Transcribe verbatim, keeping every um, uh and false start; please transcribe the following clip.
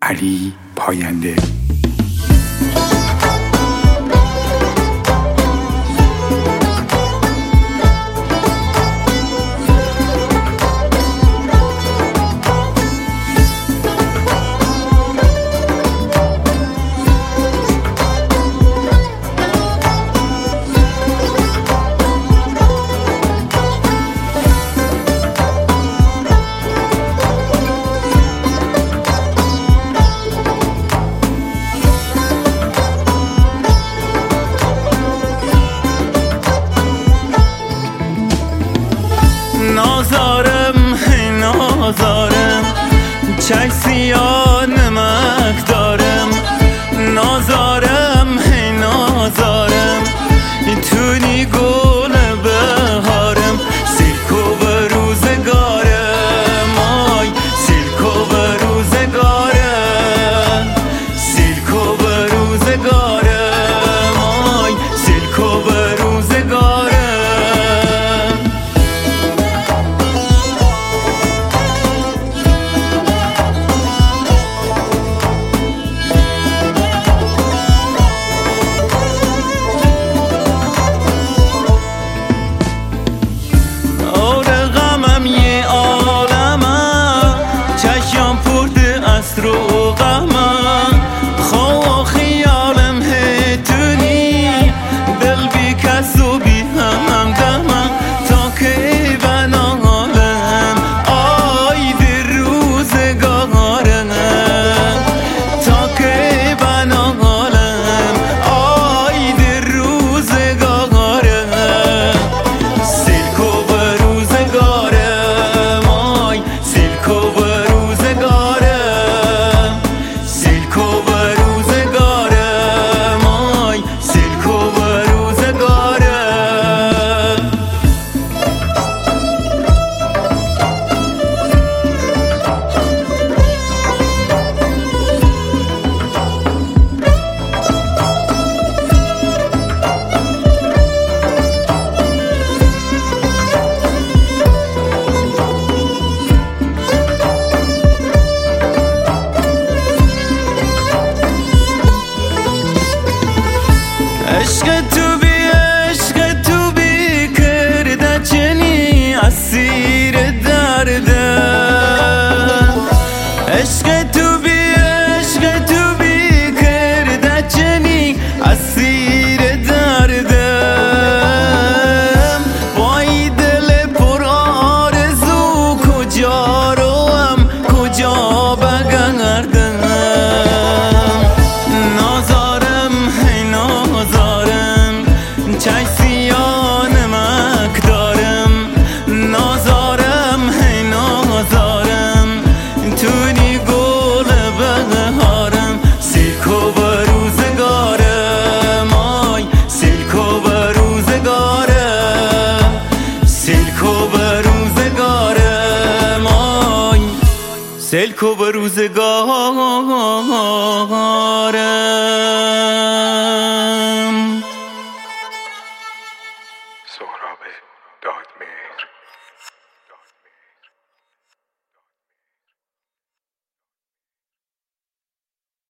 علی پاینده. نازارم نازارم چای سیاه نمک دارم، نازارم نازارم تونی گل بهارم، سیلکو به روزگارم، آی سیلکو به روزگارم، سیلکو به روزگارم، آی سیلکو به روزگارم. رو غمم خواه خیالم هتونی دل بی کس و بی هم غمم تا که بنالم آی در روزگارم، تا که بنالم آی در روزگارم، سیلکو به روزگارم، آی سیلکو به عشق تو بی عشق تو بی کرده چنی اسیر دردم، عشق تو بی عشق تو بی کرده چنی اسیر دردم، وای دل پر آرزو کجا روم کجا بگردم، چای سیاه نمک دارم، نازارم هی نازارم تونی گل بهارم، سیلکو به روزگارم، آی سیلکو به روزگارم، سیلکو به روزگارم، آی سیلکو به روزگارم.